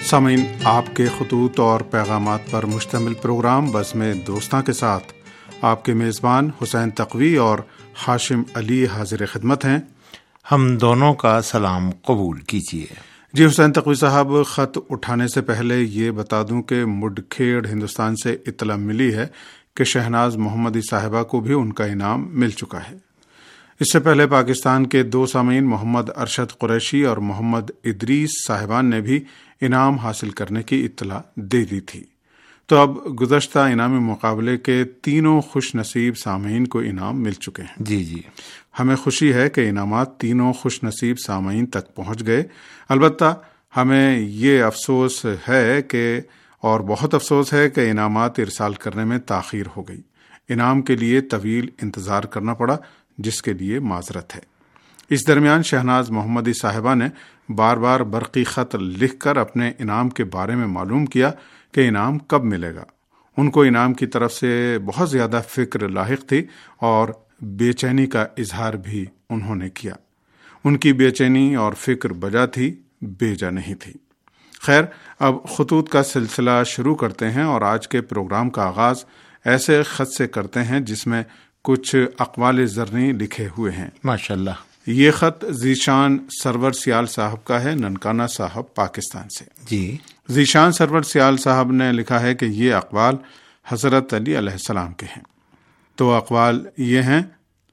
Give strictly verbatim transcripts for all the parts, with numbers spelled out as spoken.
سامعین، آپ کے خطوط اور پیغامات پر مشتمل پروگرام بزم دوستاں کے ساتھ آپ کے میزبان حسین تقوی اور ہاشم علی حاضر خدمت ہیں۔ ہم دونوں کا سلام قبول کیجیے۔ جی حسین تقوی صاحب، خط اٹھانے سے پہلے یہ بتا دوں کہ مڈکھیڑ ہندوستان سے اطلاع ملی ہے کہ شہناز محمدی صاحبہ کو بھی ان کا انعام مل چکا ہے۔ اس سے پہلے پاکستان کے دو سامعین محمد ارشد قریشی اور محمد ادریس صاحبان نے بھی انعام حاصل کرنے کی اطلاع دے دی تھی۔ تو اب گزشتہ انعامی مقابلے کے تینوں خوش نصیب سامعین کو انعام مل چکے ہیں۔ جی جی ہمیں خوشی ہے کہ انعامات تینوں خوش نصیب سامعین تک پہنچ گئے۔ البتہ ہمیں یہ افسوس ہے کہ اور بہت افسوس ہے کہ انعامات ارسال کرنے میں تاخیر ہو گئی۔ انعام کے لیے طویل انتظار کرنا پڑا، جس کے لیے معذرت ہے۔ اس درمیان شہناز محمدی صاحبہ نے بار بار برقی خط لکھ کر اپنے انعام کے بارے میں معلوم کیا کہ انعام کب ملے گا۔ ان کو انعام کی طرف سے بہت زیادہ فکر لاحق تھی اور بے چینی کا اظہار بھی انہوں نے کیا۔ ان کی بے چینی اور فکر بجا تھی، بیجا نہیں تھی۔ خیر، اب خطوط کا سلسلہ شروع کرتے ہیں اور آج کے پروگرام کا آغاز ایسے خط سے کرتے ہیں جس میں کچھ اقوال زرنی لکھے ہوئے ہیں۔ ماشاءاللہ۔ یہ خط ذیشان سرور سیال صاحب کا ہے، ننکانہ صاحب، پاکستان سے۔ جی ذیشان سرور سیال صاحب نے لکھا ہے کہ یہ اقوال حضرت علی علیہ السلام کے ہیں۔ تو اقوال یہ ہیں: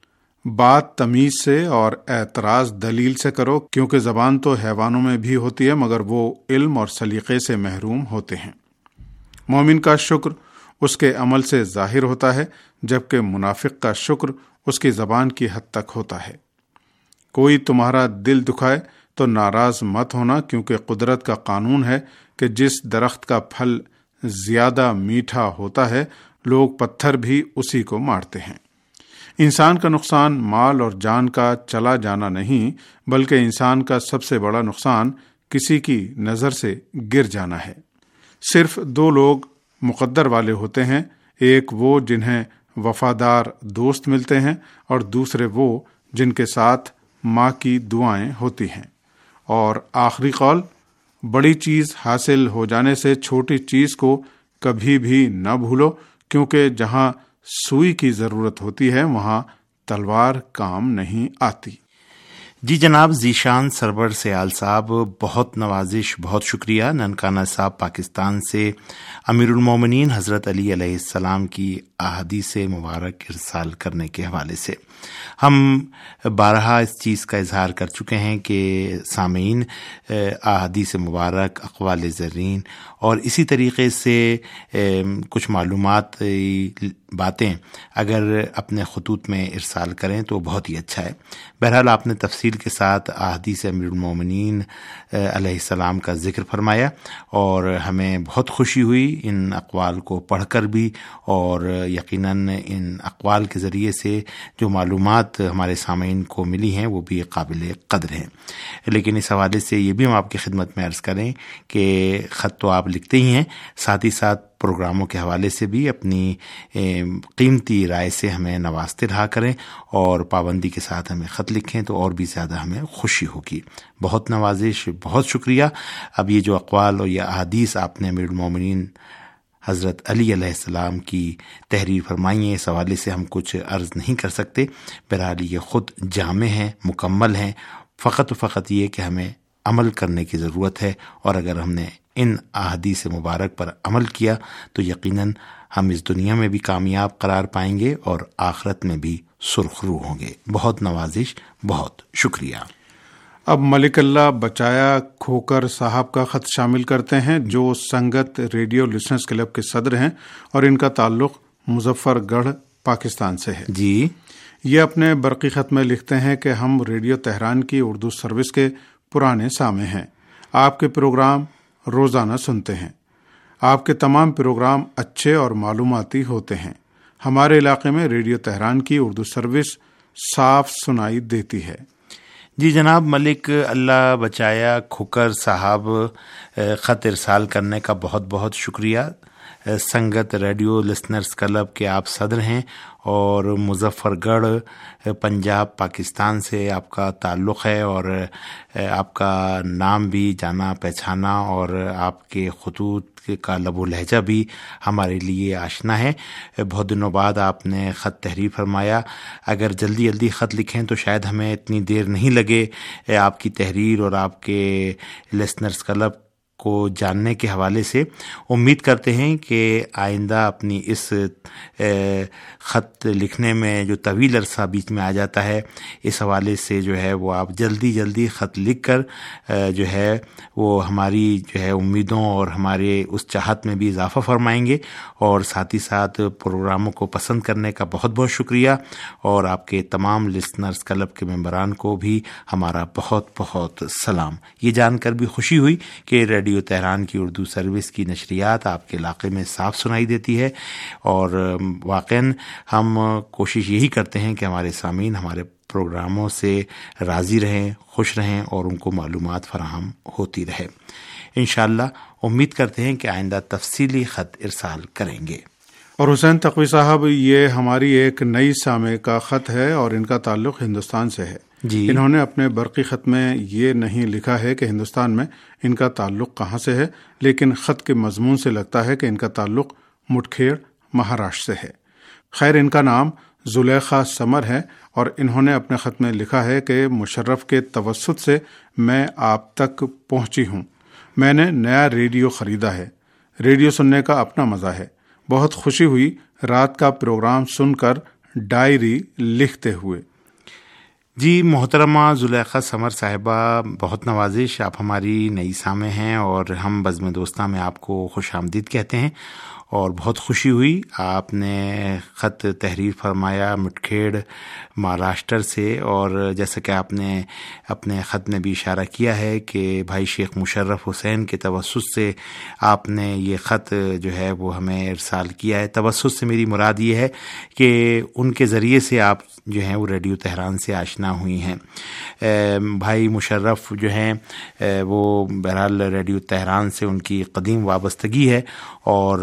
بات تمیز سے اور اعتراض دلیل سے کرو، کیونکہ زبان تو حیوانوں میں بھی ہوتی ہے مگر وہ علم اور سلیقے سے محروم ہوتے ہیں۔ مومن کا شکر اس کے عمل سے ظاہر ہوتا ہے، جبکہ منافق کا شکر اس کی زبان کی حد تک ہوتا ہے۔ کوئی تمہارا دل دکھائے تو ناراض مت ہونا، کیونکہ قدرت کا قانون ہے کہ جس درخت کا پھل زیادہ میٹھا ہوتا ہے لوگ پتھر بھی اسی کو مارتے ہیں۔ انسان کا نقصان مال اور جان کا چلا جانا نہیں، بلکہ انسان کا سب سے بڑا نقصان کسی کی نظر سے گر جانا ہے۔ صرف دو لوگ مقدر والے ہوتے ہیں، ایک وہ جنہیں وفادار دوست ملتے ہیں اور دوسرے وہ جن کے ساتھ ماں کی دعائیں ہوتی ہیں۔ اور آخری قول: بڑی چیز حاصل ہو جانے سے چھوٹی چیز کو کبھی بھی نہ بھولو، کیونکہ جہاں سوئی کی ضرورت ہوتی ہے وہاں تلوار کام نہیں آتی۔ جی جناب ذیشان سرور سیال صاحب، بہت نوازش، بہت شکریہ۔ ننکانہ صاحب پاکستان سے امیر المومنین حضرت علی علیہ السلام کی احادیث مبارک ارسال کرنے کے حوالے سے ہم بارہا اس چیز کا اظہار کر چکے ہیں کہ سامعین احادیث مبارک، اقوال زرین اور اسی طریقے سے کچھ معلومات، باتیں اگر اپنے خطوط میں ارسال کریں تو بہت ہی اچھا ہے۔ بہرحال آپ نے تفصیل کے ساتھ احادیث امیر المومنین علیہ السلام کا ذکر فرمایا اور ہمیں بہت خوشی ہوئی ان اقوال کو پڑھ کر بھی، اور یقیناً ان اقوال کے ذریعے سے جو معلومات ہمارے سامعین کو ملی ہیں وہ بھی قابل قدر ہیں۔ لیکن اس حوالے سے یہ بھی ہم آپ کی خدمت میں عرض کریں کہ خط تو آپ لکھتے ہی ہیں، ساتھ ہی ساتھ پروگراموں کے حوالے سے بھی اپنی قیمتی رائے سے ہمیں نوازتے رہا کریں اور پابندی کے ساتھ ہمیں خط لکھیں تو اور بھی زیادہ ہمیں خوشی ہوگی۔ بہت نوازش، بہت شکریہ۔ اب یہ جو اقوال اور یہ احادیث آپ نے امیر المومنین حضرت علی علیہ السلام کی تحریر فرمائی ہیں، اس حوالے سے ہم کچھ عرض نہیں کر سکتے۔ بہرحال یہ خود جامع ہیں، مکمل ہیں، فقط و فقط یہ کہ ہمیں عمل کرنے کی ضرورت ہے، اور اگر ہم نے ان احادیث مبارک پر عمل کیا تو یقیناً ہم اس دنیا میں بھی کامیاب قرار پائیں گے اور آخرت میں بھی سرخرو ہوں گے۔ بہت نوازش، بہت شکریہ۔ اب ملک اللہ بچایا کھوکر صاحب کا خط شامل کرتے ہیں، جو سنگت ریڈیو لسنرز کلب کے صدر ہیں اور ان کا تعلق مظفر گڑھ پاکستان سے ہے۔ جی یہ اپنے برقی خط میں لکھتے ہیں کہ ہم ریڈیو تہران کی اردو سروس کے پرانے سامع ہیں، آپ کے پروگرام روزانہ سنتے ہیں، آپ کے تمام پروگرام اچھے اور معلوماتی ہوتے ہیں۔ ہمارے علاقے میں ریڈیو تہران کی اردو سروس صاف سنائی دیتی ہے۔ جی جناب ملک اللہ بچایا کھوکر صاحب، خط ارسال کرنے کا بہت بہت شکریہ۔ سنگت ریڈیو لسنرز کلب کے آپ صدر ہیں اور مظفر گڑھ پنجاب پاکستان سے آپ کا تعلق ہے، اور آپ کا نام بھی جانا پہچانا اور آپ کے خطوط کا لب و لہجہ بھی ہمارے لیے آشنا ہے۔ بہت دنوں بعد آپ نے خط تحریر فرمایا۔ اگر جلدی جلدی خط لکھیں تو شاید ہمیں اتنی دیر نہیں لگے آپ کی تحریر اور آپ کے لسنرز کلب کو جاننے کے حوالے سے۔ امید کرتے ہیں کہ آئندہ اپنی اس خط لکھنے میں جو طویل عرصہ بیچ میں آ جاتا ہے، اس حوالے سے جو ہے وہ آپ جلدی جلدی خط لکھ کر جو ہے وہ ہماری جو ہے امیدوں اور ہمارے اس چاہت میں بھی اضافہ فرمائیں گے، اور ساتھ ہی ساتھ پروگراموں کو پسند کرنے کا بہت بہت شکریہ، اور آپ کے تمام لسنرز کلب کے ممبران کو بھی ہمارا بہت بہت سلام۔ یہ جان کر بھی خوشی ہوئی کہ ریڈیو تہران کی اردو سروس کی نشریات آپ کے علاقے میں صاف سنائی دیتی ہے، اور واقعاً ہم کوشش یہی کرتے ہیں کہ ہمارے سامعین ہمارے پروگراموں سے راضی رہیں، خوش رہیں اور ان کو معلومات فراہم ہوتی رہے۔ انشاءاللہ امید کرتے ہیں کہ آئندہ تفصیلی خط ارسال کریں گے۔ اور حسین تقوی صاحب، یہ ہماری ایک نئی سامع کا خط ہے اور ان کا تعلق ہندوستان سے ہے۔ جی، انہوں نے اپنے برقی خط میں یہ نہیں لکھا ہے کہ ہندوستان میں ان کا تعلق کہاں سے ہے، لیکن خط کے مضمون سے لگتا ہے کہ ان کا تعلق مٹکھیڑ مہاراشٹر سے ہے۔ خیر، ان کا نام زلیخا سمر ہے، اور انہوں نے اپنے خط میں لکھا ہے کہ مشرف کے توسط سے میں آپ تک پہنچی ہوں۔ میں نے نیا ریڈیو خریدا ہے۔ ریڈیو سننے کا اپنا مزہ ہے۔ بہت خوشی ہوئی رات کا پروگرام سن کر ڈائری لکھتے ہوئے۔ جی محترمہ زلیخا سمر صاحبہ، بہت نوازش، آپ ہماری نئی سامع ہیں اور ہم بزم دوستاں میں آپ کو خوش آمدید کہتے ہیں، اور بہت خوشی ہوئی آپ نے خط تحریر فرمایا مٹکھیڑ مہاراشٹر سے، اور جیسا کہ آپ نے اپنے خط میں بھی اشارہ کیا ہے کہ بھائی شیخ مشرف حسین کے توسط سے آپ نے یہ خط جو ہے وہ ہمیں ارسال کیا ہے۔ توسط سے میری مراد یہ ہے کہ ان کے ذریعے سے آپ جو ہیں وہ ریڈیو تہران سے آشنا ہوئی ہیں۔ بھائی مشرف جو ہیں وہ بہرحال ریڈیو تہران سے ان کی قدیم وابستگی ہے، اور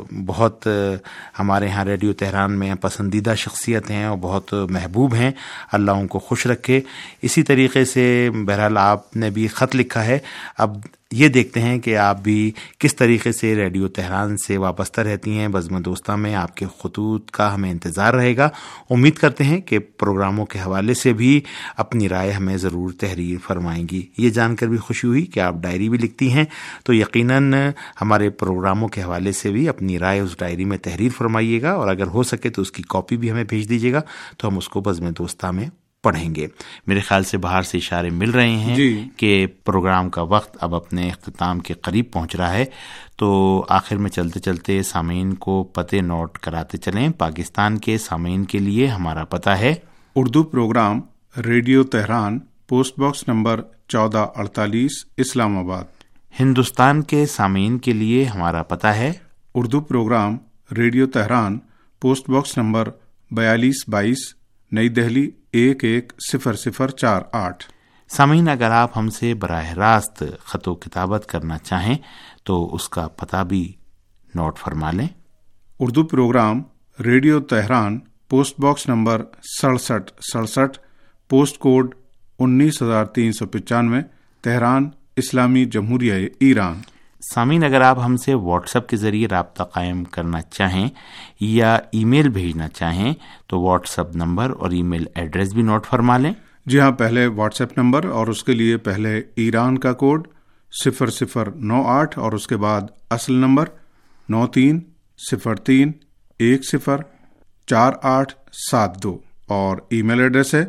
بہت ہمارے ہاں ریڈیو تہران میں پسندیدہ شخصیت ہیں اور بہت محبوب ہیں۔ اللہ ان کو خوش رکھے۔ اسی طریقے سے بہرحال آپ نے بھی خط لکھا ہے۔ اب یہ دیکھتے ہیں کہ آپ بھی کس طریقے سے ریڈیو تہران سے وابستہ رہتی ہیں۔ بزم دوستاں میں آپ کے خطوط کا ہمیں انتظار رہے گا۔ امید کرتے ہیں کہ پروگراموں کے حوالے سے بھی اپنی رائے ہمیں ضرور تحریر فرمائیں گی۔ یہ جان کر بھی خوشی ہوئی کہ آپ ڈائری بھی لکھتی ہیں، تو یقیناً ہمارے پروگراموں کے حوالے سے بھی اپنی رائے اس ڈائری میں تحریر فرمائیے گا، اور اگر ہو سکے تو اس کی کاپی بھی ہمیں بھیج دیجیے گا، تو ہم اس کو بزم دوستاں میں پڑھیں گے۔ میرے خیال سے باہر سے اشارے مل رہے ہیں جی کہ پروگرام کا وقت اب اپنے اختتام کے قریب پہنچ رہا ہے، تو آخر میں چلتے چلتے سامعین کو پتے نوٹ کراتے چلیں۔ پاکستان کے سامعین کے لیے ہمارا پتہ ہے Urdu programme radio Tehran, post box number چودہ اڑتالیس، اسلام آباد۔ ہندوستان کے سامعین کے لیے ہمارا پتہ ہے Urdu programme radio Tehran, post box number بیالیس بائیس، نئی دہلی ایک ایک صفر صفر چار آٹھ۔ سامعین، اگر آپ ہم سے براہ راست خط و کتابت کرنا چاہیں تو اس کا پتہ بھی نوٹ فرما لیں۔ Urdu programme radio Tehran, post box number سڑسٹھ سڑسٹھ، پوسٹ کوڈ انیس ہزار تین سو پچانوے، تہران، اسلامی جمہوریہ ایران۔ سامعین، اگر آپ ہم سے واٹس ایپ کے ذریعے رابطہ قائم کرنا چاہیں یا ای میل بھیجنا چاہیں تو واٹس ایپ نمبر اور ای میل ایڈریس بھی نوٹ فرما لیں۔ جی ہاں، پہلے واٹس ایپ نمبر اور اس کے لیے پہلے ایران کا کوڈ صفر صفر نو آٹھ، اور اس کے بعد اصل نمبر نو تین صفر تین ایک صفر چار آٹھ سات دو، اور ای میل ایڈریس ہے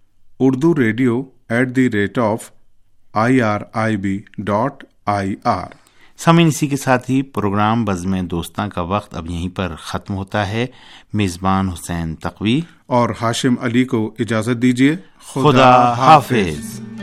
Urdu radio at the rate of I R I B dot I R. سامعین، اسی کے ساتھ ہی پروگرام بزم دوستاں کا وقت اب یہیں پر ختم ہوتا ہے۔ میزبان حسین تقوی اور ہاشم علی کو اجازت دیجیے۔ خدا حافظ۔